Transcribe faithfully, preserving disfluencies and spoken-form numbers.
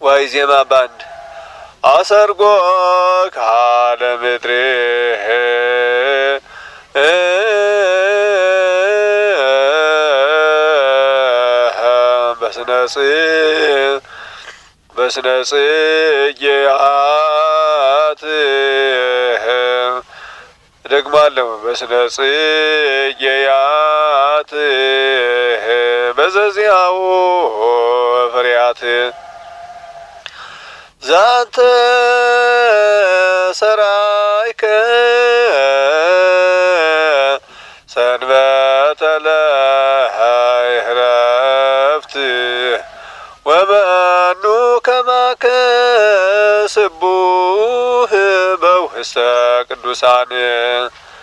ወይዜማ ባንድ አሰርጎ ካለ ምድሬ በስነጽ በስነጽ ጽጌያት ደግማለሁ በስነጽ ጽጌያት በዘዚያው ፍሬያት ዛንተ ሰራይከ ሰንበተ ለዕረፍት ወመኑ ከማከ ስቡህ በውስተ ቅዱሳን